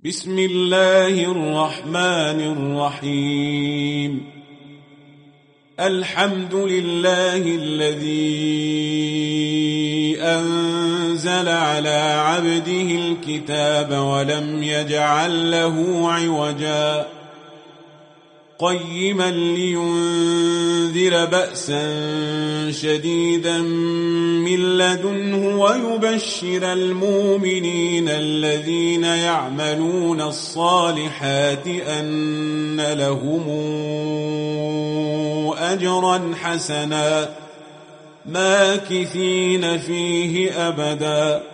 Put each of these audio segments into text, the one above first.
بسم الله الرحمن الرحيم. الحمد لله الذي أنزل على عبده الكتاب ولم يجعل له عوجا قيما لينذر بأسا شديدا من لدنه ويبشر المؤمنين الذين يعملون الصالحات أن لهم أجرا حسنا ماكثين فيه أبدا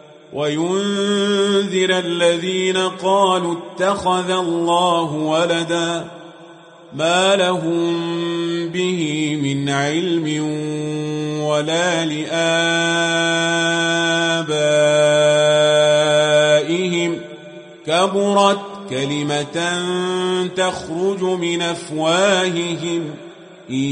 وينذر الذين قالوا اتخذ الله ولدا ما لهم به من علم ولا لآبائهم كبرت كلمة تخرج من أفواههم إن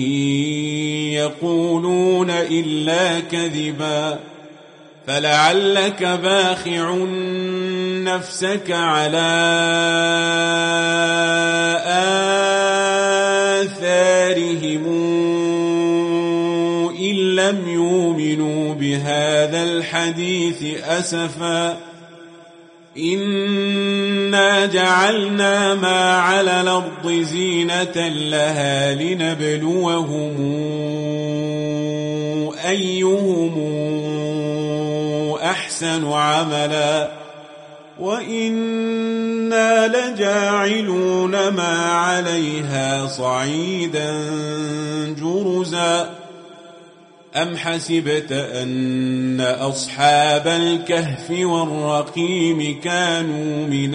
يقولون إلا كذبا فلعلك باخع نفسك على آثارهم إن لم يؤمنوا بهذا الحديث أسفا إنا جعلنا ما على الأرض زينة لها لنبلوهم أيهم أحسن عملا وإنا لجاعلون ما عليها صعيدا جرزا أم حسبت أن أصحاب الكهف والرقيم كانوا من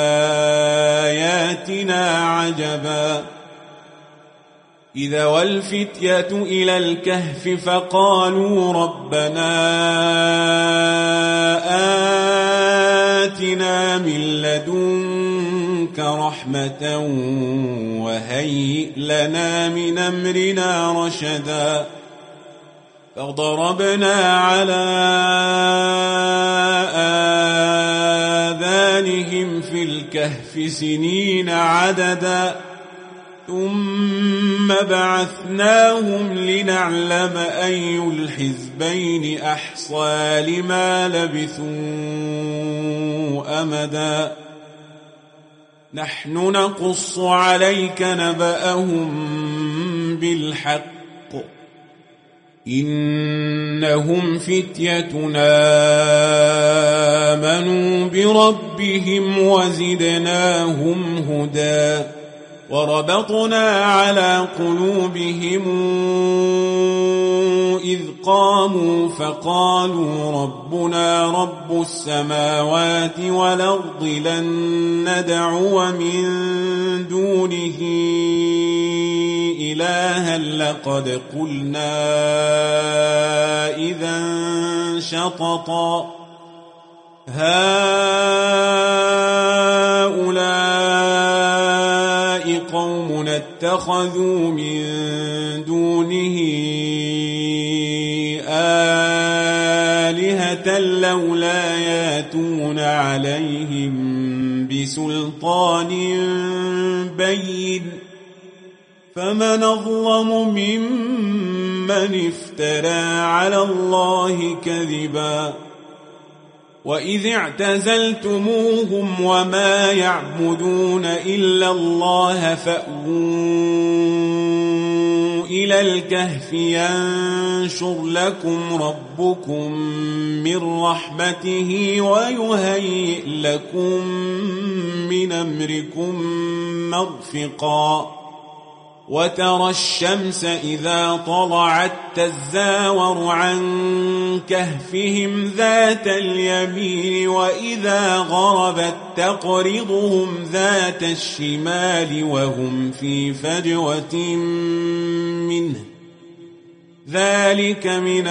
آياتنا عجبا إذا والفتية إلى الكهف فقالوا ربنا آتنا من لدنك رحمة وهيئ لنا من أمرنا رشدا فضربنا على آذانهم في الكهف سنين عددا ثم بعثناهم لنعلم أي الحزبين أحصى لما لبثوا أمدا نحن نقص عليك نبأهم بالحق إنهم فتيتنا آمنوا بربهم وزدناهم هدى وربطنا على قلوبهم إذ قاموا فقالوا ربنا رب السماوات والأرض لن ندعو من دونه إلها لقد قلنا إذا شططا هؤلاء قوم اتخذوا من دونه آلهة لولا ياتون عليهم بسلطان بين فمن أظلم ممن افترى على الله كذبا وإذ اعتزلتموهم وما يعبدون إلا الله فأووا إلى الكهف ينشر لكم ربكم من رحمته ويهيئ لكم من أمركم مرفقا وترى الشمس إذا طلعت تزاور عن كهفهم ذات اليمين وإذا غربت تقرضهم ذات الشمال وهم في فجوة منه ذلك من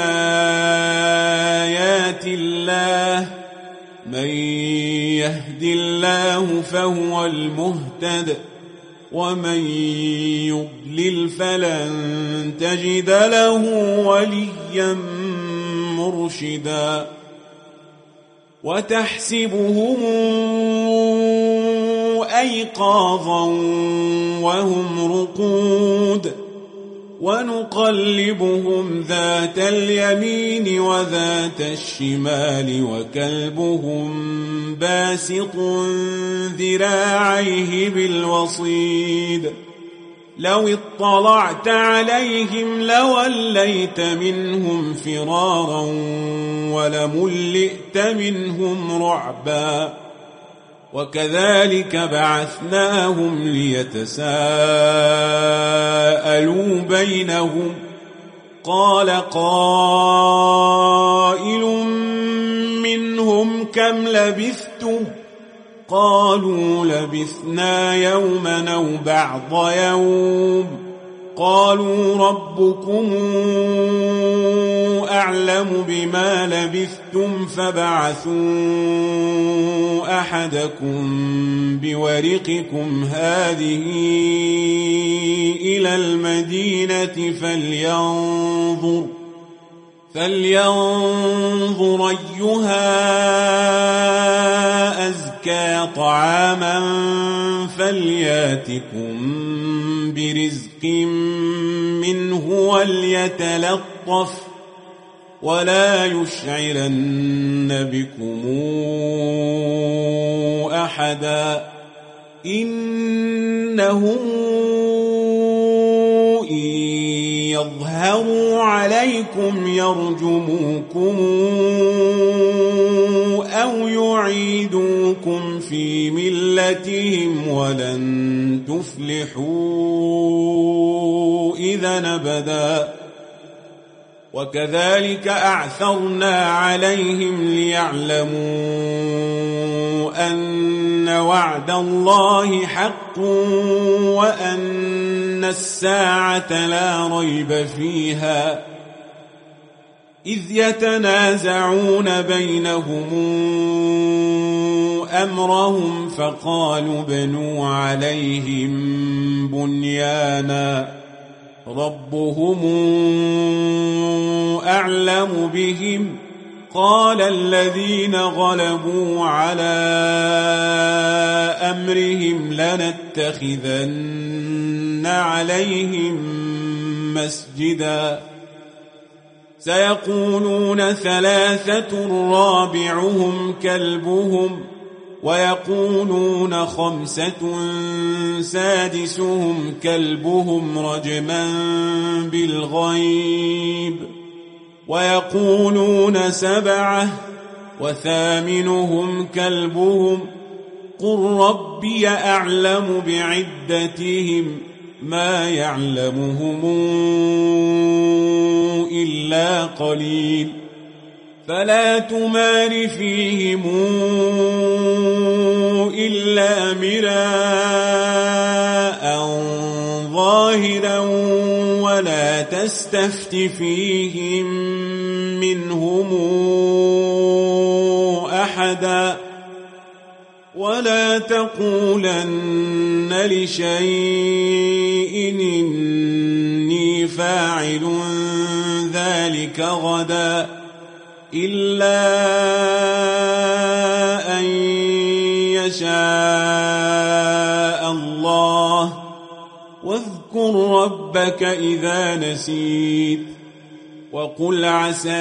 آيات الله من يهد الله فهو المهتد ومن يضلل فلن تجد له وليا مرشدا وتحسبهم أيقاظا وهم رقود ونقلبهم ذات اليمين وذات الشمال وكلبهم باسط ذراعيه بالوصيد لو اطلعت عليهم لوليت منهم فرارا ولملئت منهم رعبا وكذلك بعثناهم ليتساءلوا بينهم قال قائل منهم كم لبثتم قالوا لبثنا يوما أو بعض يوم قالوا ربكم أعلم بما لبثتم فبعثوا أحدكم بورقكم هذه إلى المدينة فلينظر أيها أزكى طعاما فلياتكم برزق منه وليتلطف ولا يشعرن بكم أحدا إنهم إن يظهروا عليكم يرجموكم أو يعيدوكم في ملتهم ولن تفلحوا إذا أبدا وكذلك أعثرنا عليهم ليعلموا أن وعد الله حق وأن الساعة لا ريب فيها إذ يتنازعون بينهم أمرهم فقالوا بنوا عليهم بنيانا ربهم أعلم بهم قال الذين غلبوا على أمرهم لنتخذن عليهم مسجدا سيقولون ثلاثة رابعهم كلبهم ويقولون خمسة سادسهم كلبهم رجما بالغيب ويقولون سبعة وثامنهم كلبهم قل ربي أعلم بعدتهم ما يعلمهم إلا قليل فلا تمار فيهم إلا مراء ظاهرا ولا تستفت فيهم منهم أحدا ولا تقولن لشيء إني فاعل ذلك غدا إلا أن يشاء الله واذكر ربك إذا نسيت وقل عسى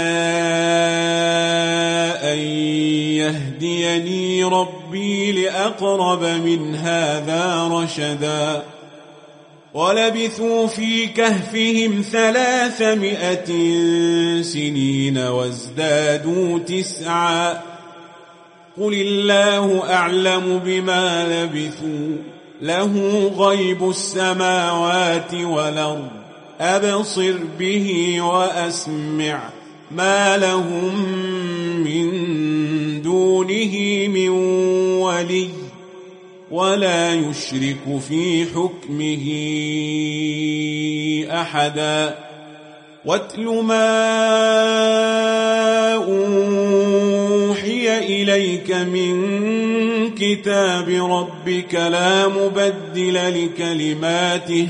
أن يهديني ربي لأقرب من هذا رشدا ولبثوا في كهفهم 300 سنين وازدادوا 9 قل الله أعلم بما لبثوا له غيب السماوات والأرض أبصر به وأسمع ما لهم من دونه من ولي ولا يشرك في حكمه أحدا واتل ما أوحي إليك من كتاب ربك لا مبدل لكلماته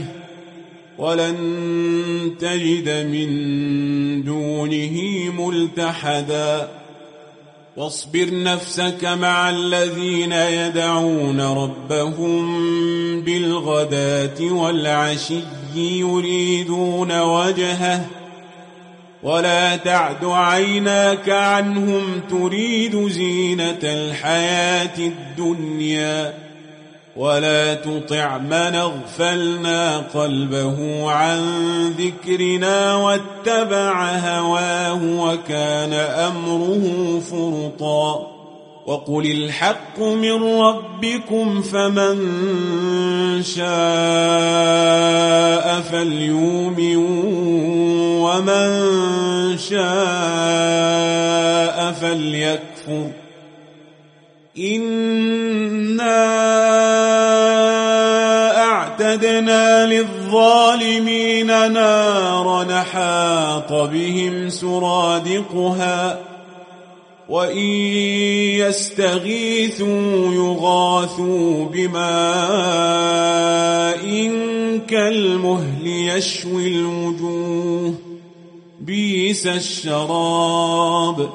ولن تجد من دونه ملتحدا واصبر نفسك مع الذين يدعون ربهم بالغداة والعشي يريدون وجهه ولا تعد عيناك عنهم تريد زينة الحياة الدنيا ولا تطع من اغفلنا قلبه عن ذكرنا واتبع هواه وكان أمره فرطا وقل الحق من ربكم فمن شاء فليؤمن ومن شاء فليكفر إنا أعتدنا للظالمين نارا حاط بهم سرادقها وإن يستغيثوا يغاثوا بماء كالمهل يشوي الوجوه بئس الشراب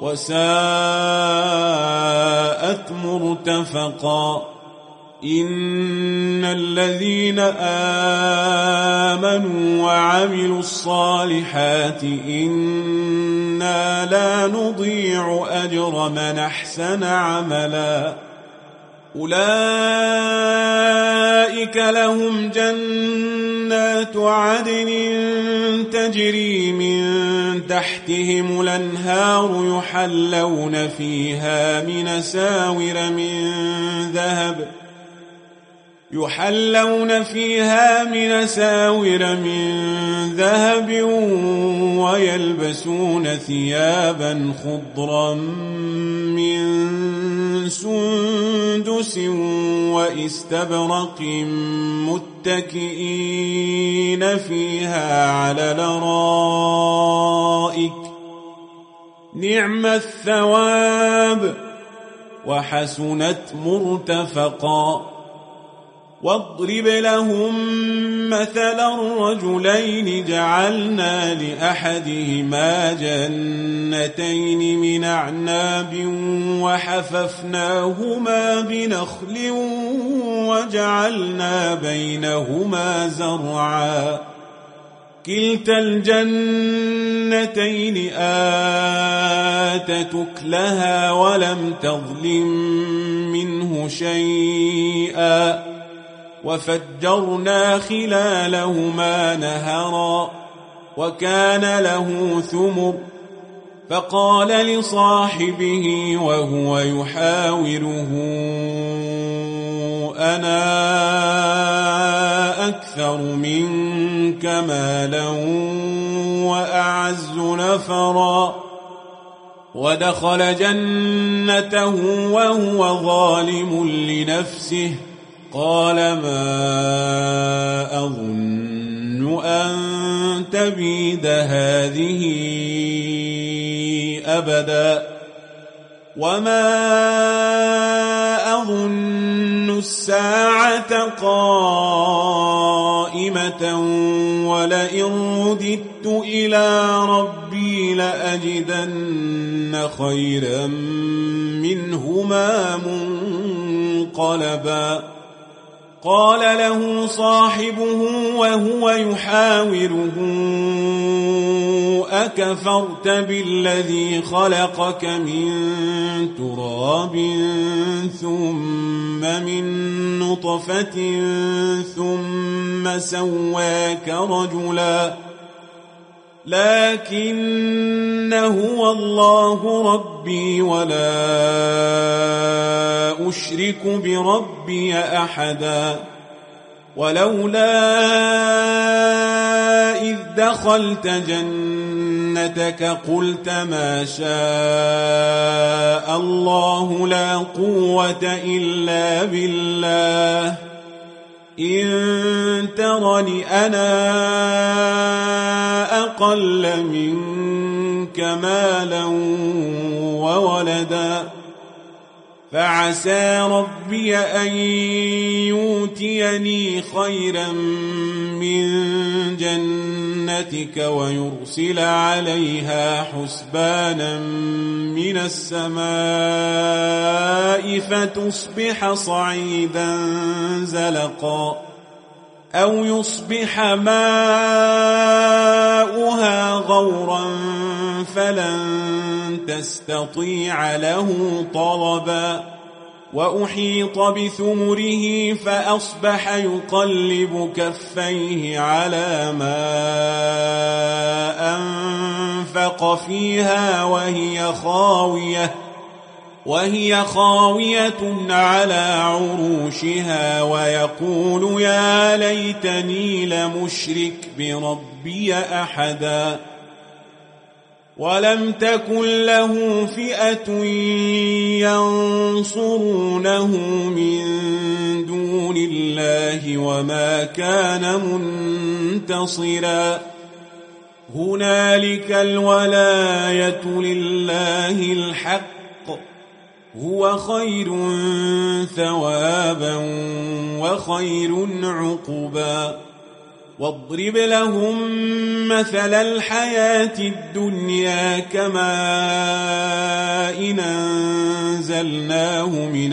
وساءت مرتفقا إن الذين آمنوا وعملوا الصالحات إنا لا نضيع أجر من أحسن عملا أولئك لهم جنات عدن تجري من تحتهم الأنهار يحلون فيها من ساور من ذهب ويلبسون ثيابا خضرا من سندس واستبرق متكئين فيها على الأرائك نعم الثواب وحسنت مرتفقا واضرب لهم مثلا رجلين جعلنا لأحدهما جنتين من أعناب وحففناهما بنخل وجعلنا بينهما زرعا كلتا الجنتين آتت أكلها ولم تظلم منه شيئا وفجرنا خلالهما نهرا وكان له ثمر فقال لصاحبه وهو يحاوره أنا أكثر منك مالا وأعز نفرا ودخل جنته وهو ظالم لنفسه قال ما أظن أن تبيد هذه أبدا وما أظن الساعة قائمة ولئن رددت إلى ربي لأجدن خيرا منهما منقلبا قال له صاحبه وهو يحاوره أكفرت بالذي خلقك من تراب ثم من نطفة ثم سواك رجلا لكن هو الله ربي ولا أشرك بربي أحدا ولولا إذ دخلت جنتك قلت ما شاء الله لا قوة إلا بالله إن ترني أنا أقل منك مالا وولدا فعسى ربي أن يؤتيني خيرا من جنتك جنتك ويرسل عليها حسبانا من السماء فتصبح صعيدا زلقا أو يصبح ماؤها غورا فلن تستطيع له طلبا وأحيط بثمره فأصبح يقلب كفيه على ما أنفق فيها وهي خاوية على عروشها ويقول يا ليتني لمشرك بربي أحدا ولم تكن له فئة ينصرونه من دون الله وما كان منتصرا هنالك الولاية لله الحق هو خير ثوابا وخير عقبا واضرب لهم مثل الحياة الدنيا كماء أنزلناه من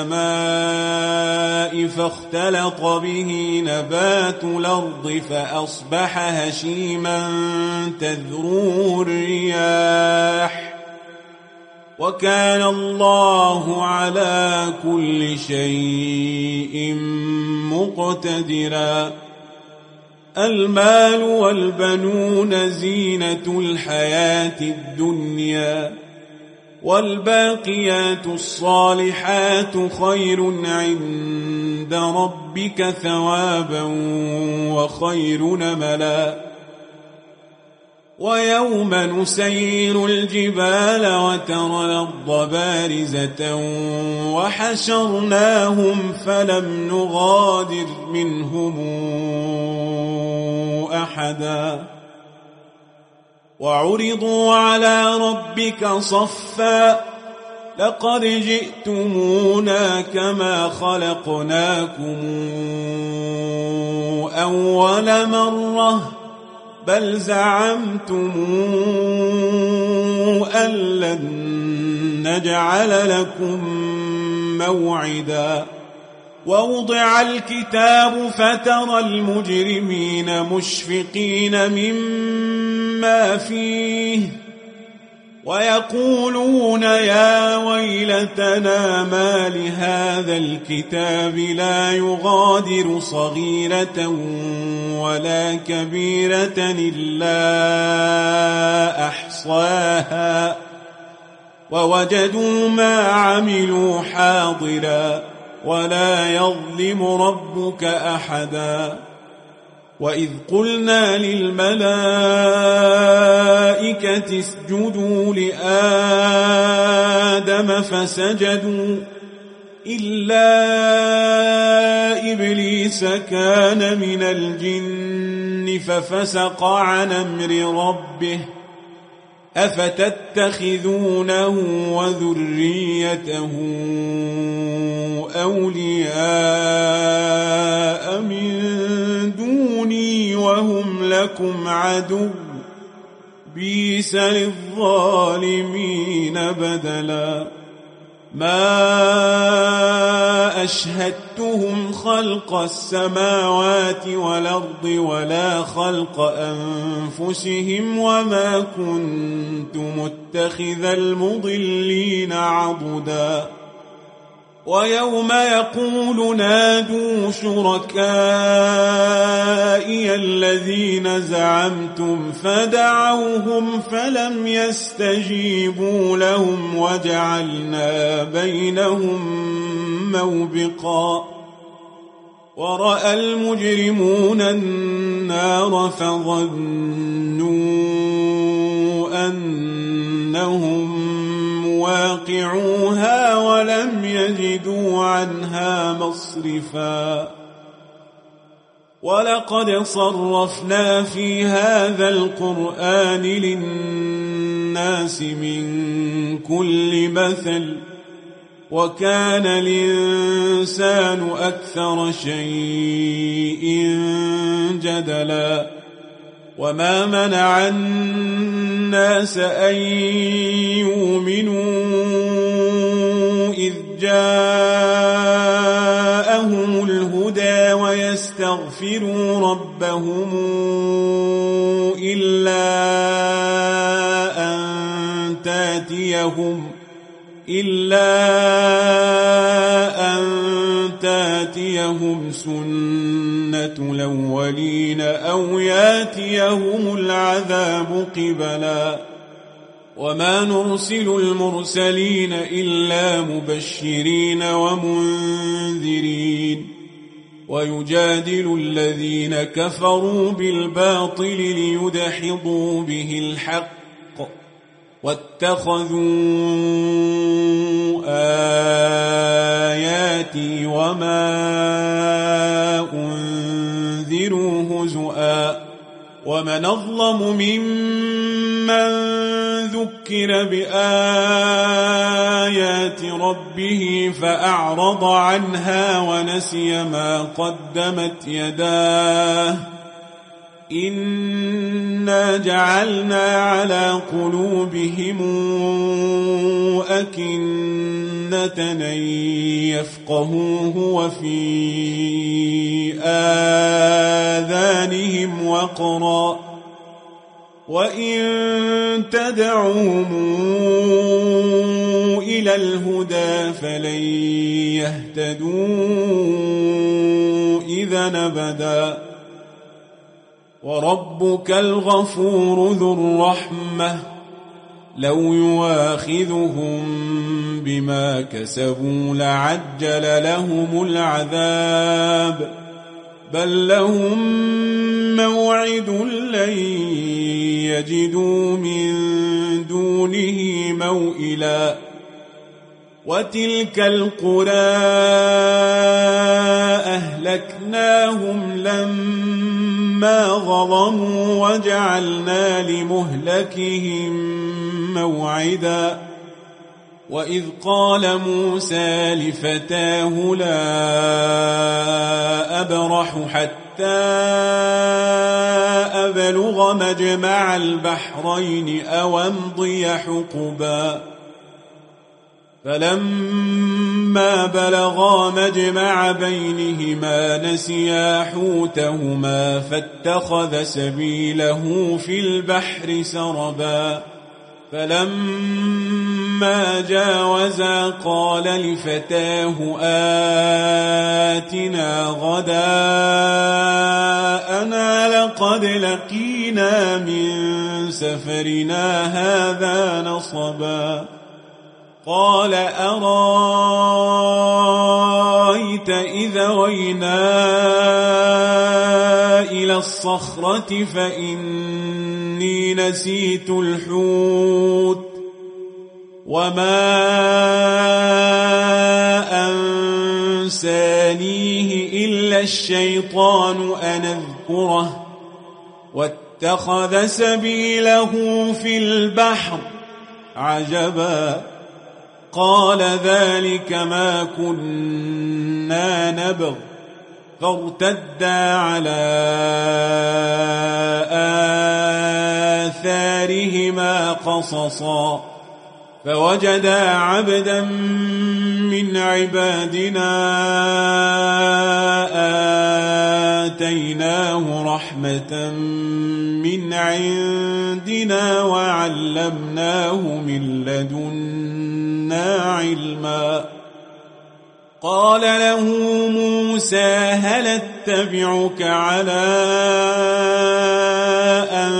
السماء فاختلط به نبات الأرض فأصبح هشيما تذروه الرياح وكان الله على كل شيء مقتدرا المال والبنون زينة الحياة الدنيا والباقيات الصالحات خير عند ربك ثوابا وخير نملا ويوم نسير الجبال وترى الأرض بارزة وحشرناهم فلم نغادر منهم أحدا وعرضوا على ربك صفا لقد جئتمونا كما خلقناكم أول مرة بل زعمتم أن لن نجعل لكم موعدا ووضع الكتاب فترى المجرمين مشفقين مما فيه ويقولون يا ويلتنا ما لهذا الكتاب لا يغادر صغيرة ولا كبيرة إلا أحصاها ووجدوا ما عملوا حاضرا ولا يظلم ربك أحدا وإذ قلنا للملائكة اسجدوا لآدم فسجدوا إلا إبليس كان من الجن ففسق عن أمر ربه أفتتخذونه وذريته أولياء من دوني وهم لكم عدو بئس للظالمين بدلا ما أشهدتهم خلق السماوات والأرض ولا خلق أنفسهم وما كنت متخذ المضلين عضدا ويوم يقول نادوا شركائي الذين زعمتم فدعوهم فلم يستجيبوا لهم وجعلنا بينهم موبقا ورأى المجرمون النار فظنوا أنهم واقعوها ولم يجدوا عنها مصرفا ولقد صرفنا في هذا القرآن للناس من كل مثل وكان الإنسان أكثر شيء جدلا وما منع الناس أن يؤمنوا إذ جاءهم الهدى ويستغفروا ربهم إلا أن تاتيهم سنة الأولين أو ياتيهم العذاب قبلا وما نرسل المرسلين إلا مبشرين ومنذرين ويجادل الذين كفروا بالباطل ليدحضوا به الحق واتخذوا آياتي وما أنذروا هزؤا ومن أظلم ممن ذكر بآيات ربه فأعرض عنها ونسي ما قدمت يداه إنا جعلنا على قلوبهم أكنة أن يفقهوه وفي آذانهم وقرا وإن تدعوهم إلى الهدى فلن يهتدوا إذا أبدا وربك الغفور ذو الرحمة لو يواخذهم بما كسبوا لعجل لهم العذاب بل لهم موعد لن يجدوا من دونه موئلا وتلك القرى أهلكناهم لما ظلموا وجعلنا لمهلكهم موعدا وإذ قال موسى لفتاه لا أبرح حتى أبلغ مجمع البحرين أو أمضي حقبا فلما بلغا مجمع بينهما نسيا حوتهما فاتخذ سبيله في البحر سربا فلما جاوزا قال لفتاه آتنا غداءنا لقد لقينا من سفرنا هذا نصبا قال أرأيت إذا وينا إلى الصخرة فإني نسيت الحوت وما أنسانيه إلا الشيطان أن أذكره واتخذ سبيله في البحر عجبا قال ذلك ما كنا نبغ فارتدا على آثارهما قصصا فوجدا عبدا من عبادنا آتيناه رحمة من عندنا وعلمناه من لدنا علما قال له موسى هل اتبعك على أن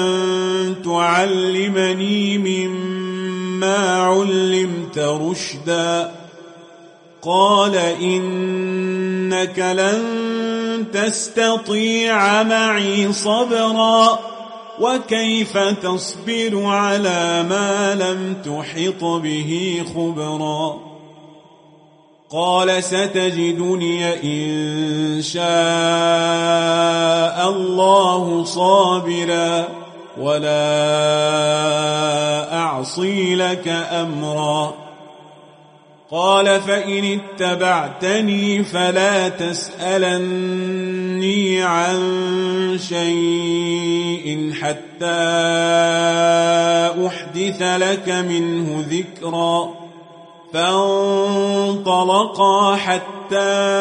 تعلمني مما علمت رشدا قال إنك لن تستطيع معي صبرا وكيف تصبر على ما لم تحط به خبرا قال ستجدني إن شاء الله صابرا ولا أعصي لك أمرا قال فإن اتبعتني فلا تسألني عن شيء حتى أحدث لك منه ذكرا فانطلقا حتى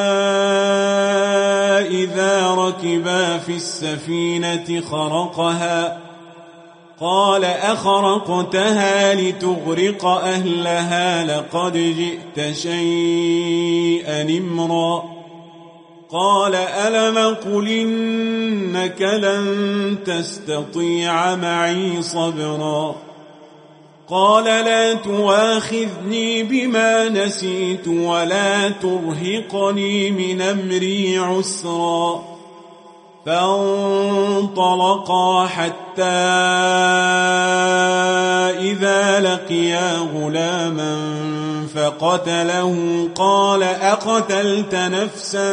إذا ركبا في السفينة خرقها قال أخرقتها لتغرق أهلها لقد جئت شيئا إمرا قال ألم قل إنك لن تستطيع معي صبرا قال لا تواخذني بما نسيت ولا ترهقني من أمري عسرا فانطلقا حتى إذا لقيا غلاما فقتله قال أقتلت نفسا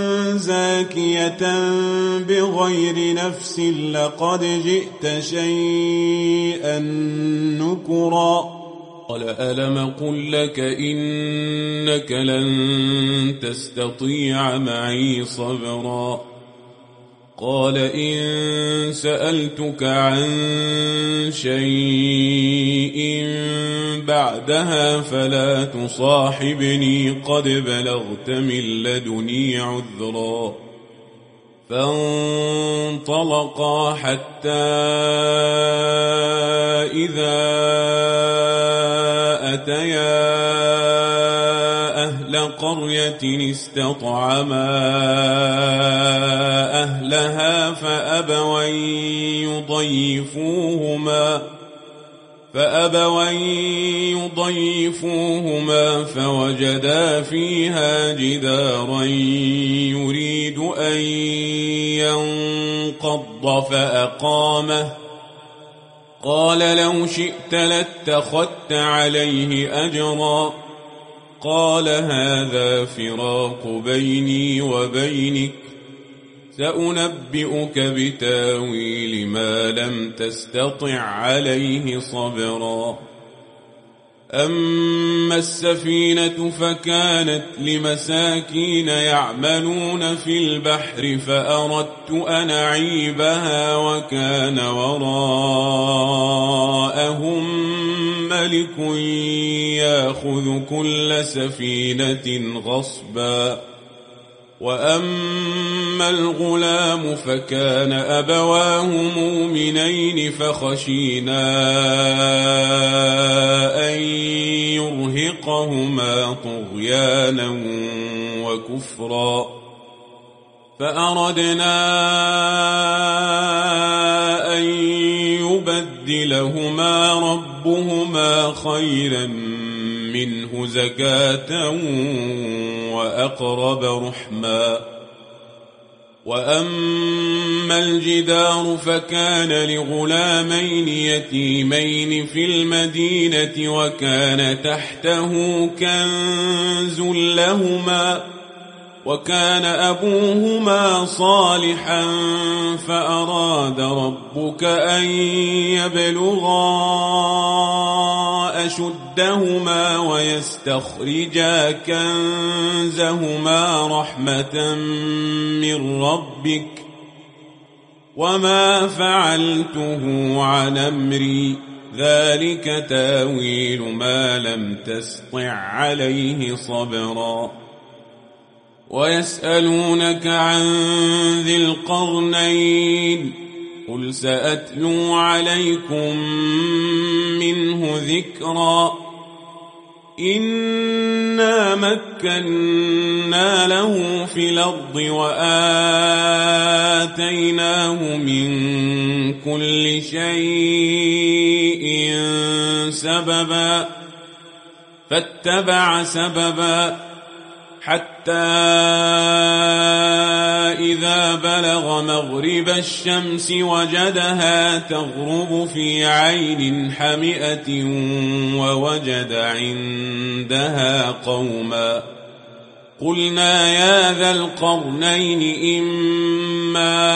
زاكية بغير نفس لقد جئت شيئا نكرا قال ألم قل لك إنك لن تستطيع معي صبرا قال إن سألتك عن شيء بعدها فلا تصاحبني قد بلغت من لدني عذرا فانطلقا حتى إذا أتيا أهل قرية استطعما أهلها فأبوا يضيفوهما فوجدا فيها جدارا يريد أن ينقض فأقامه قال لو شئت لاتخذت عليه أجرا قال هذا فراق بيني وبينك سأنبئك بتاويل ما لم تستطع عليه صبرا أما السفينة فكانت لمساكين يعملون في البحر فأردت أن أعيبها وكان وراءهم ملك يأخذ كل سفينة غصبا وأما الغلام فكان أبواه مؤمنين فخشينا أن يرهقهما طغيانا وكفرا فأردنا أن يبدلهما ربهما خيرا منه زكاة وأقرب رحما وأما الجدار فكان لغلامين يتيمين في المدينة وكان تحته كنز لهما وكان أبوهما صالحا فأراد ربك أن يبلغا أشدهما ويستخرجا كنزهما رحمة من ربك وما فعلته عن أمري ذلك تاويل ما لم تسطع عليه صبرا ويسألونك عن ذي القرنين قل سأتلو عليكم منه ذكرا إنا مكنا له في الأرض وآتيناه من كل شيء سببا فاتبع سببا حتى إذا بلغ مغرب الشمس وجدها تغرب في عين حمئة ووجد عندها قوما قلنا يا ذا القرنين إما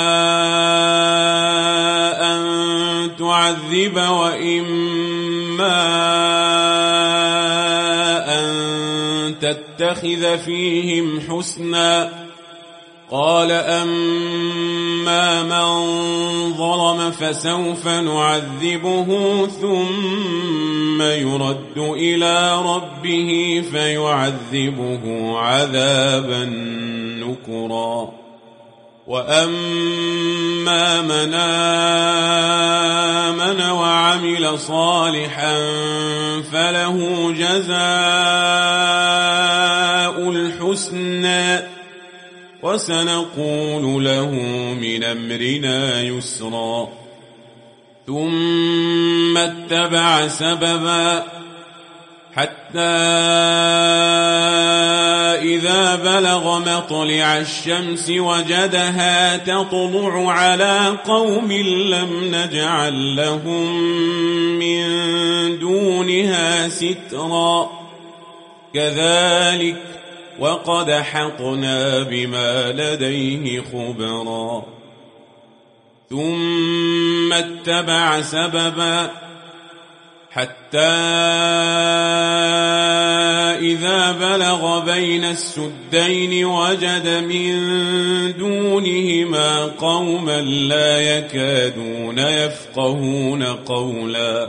أن تعذب وإما أن نتخذ فيهم حسنا قال أما من ظلم فسوف نعذبه ثم يرد إلى ربه فيعذبه عذابا نكرا وأما من آمن وعمل صالحا فله جزاء الحسنى وسنقول له من أمرنا يسرا ثم اتبع سببا حتى إذا بلغ مطلع الشمس وجدها تطلع على قوم لم نجعل لهم من دونها سترا كذلك وقد حقنا بما لديه خبرا ثم اتبع سببا حتى إذا بلغ بين السدين وجد من دونهما قوما لا يكادون يفقهون قولا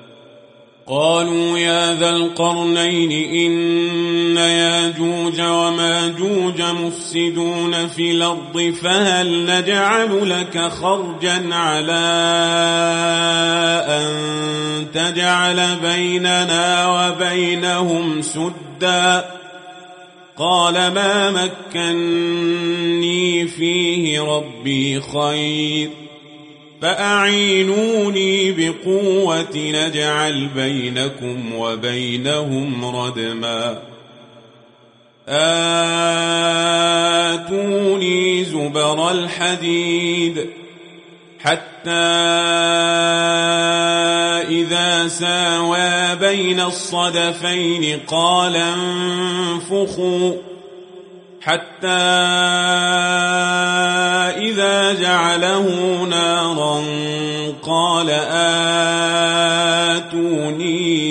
قالوا يا ذا القرنين إن ياجوج وماجوج مفسدون في الأرض فهل نجعل لك خرجا على أن تجعل بيننا وبينهم سدا قال ما مكني فيه ربي خير فأعينوني بقوة نجعل بينكم وبينهم ردما آتوني زبر الحديد حتى إذا ساوى بين الصدفين قال انفخوا حتى إذا جعله نارا قال آتوني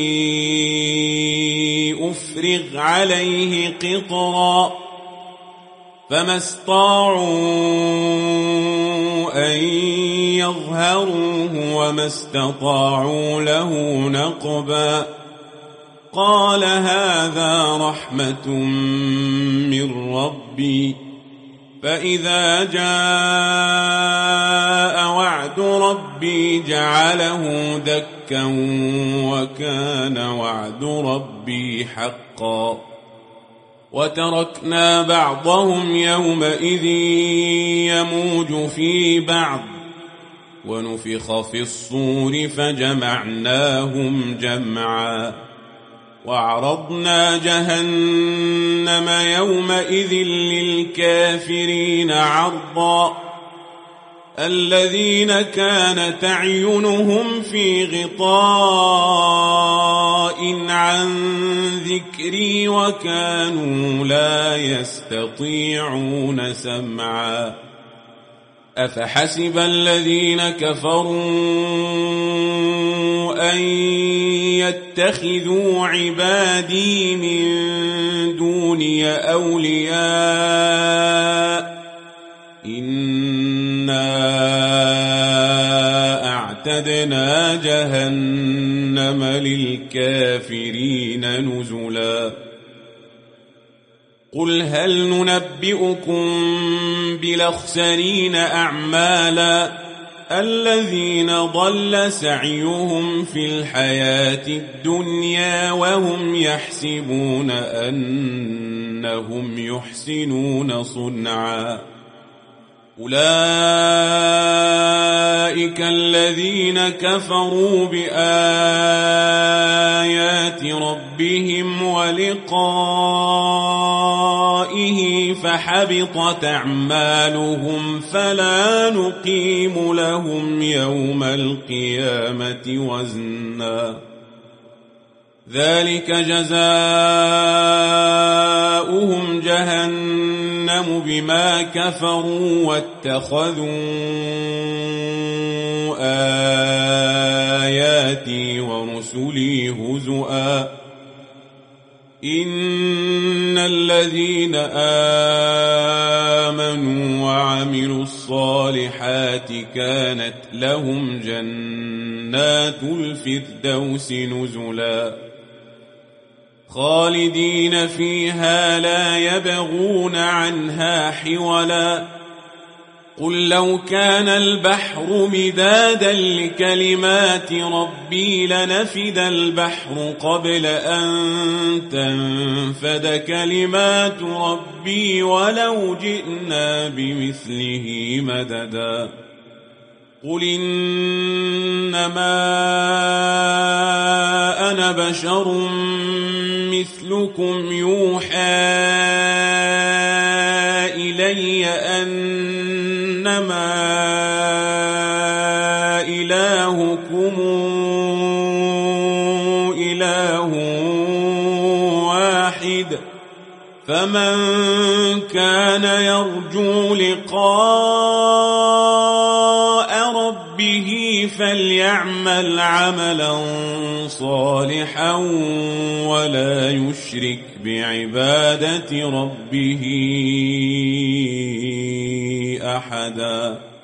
أفرغ عليه قطرا فما استطاعوا أن يظهروه وما استطاعوا له نقبا قال هذا رحمة من ربي فإذا جاء وعد ربي جعله دكا وكان وعد ربي حقا وتركنا بعضهم يومئذ يموج في بعض ونفخ في الصور فجمعناهم جمعا وعرضنا جهنم يومئذ للكافرين عرضا الذين كانت أعينهم في غطاء عن ذكري وكانوا لا يستطيعون سمعا أفحسب الذين كفروا أن يتخذوا عبادي من دوني أولياء إنا أعتدنا جهنم للكافرين نزلا قل هل ننبئكم بالأخسرين أعمالا الذين ضل سعيهم في الحياة الدنيا وهم يحسبون أنهم يحسنون صنعا أولئك الذين كفروا بآيات ربهم ولقائه فحبطت أعمالهم فلا نقيم لهم يوم القيامة وزنا ذلك جزاؤهم جهنم بما كفروا واتخذوا آياتي ورسلي هزؤا إن الذين آمنوا وعملوا الصالحات كانت لهم جنات الفردوس نزلا خالدين فيها لا يبغون عنها حولا قل لو كان البحر مدادا لكلمات ربي لنفد البحر قبل أن تنفد كلمات ربي ولو جئنا بمثله مددا قل إنما أنا بشر مثلكم يوحى إلي أنما إلهكم إله واحد فمن كان يرجو لقاء ربه فليعمل عملا صالحا ولا يشرك بعبادة ربه أحدا.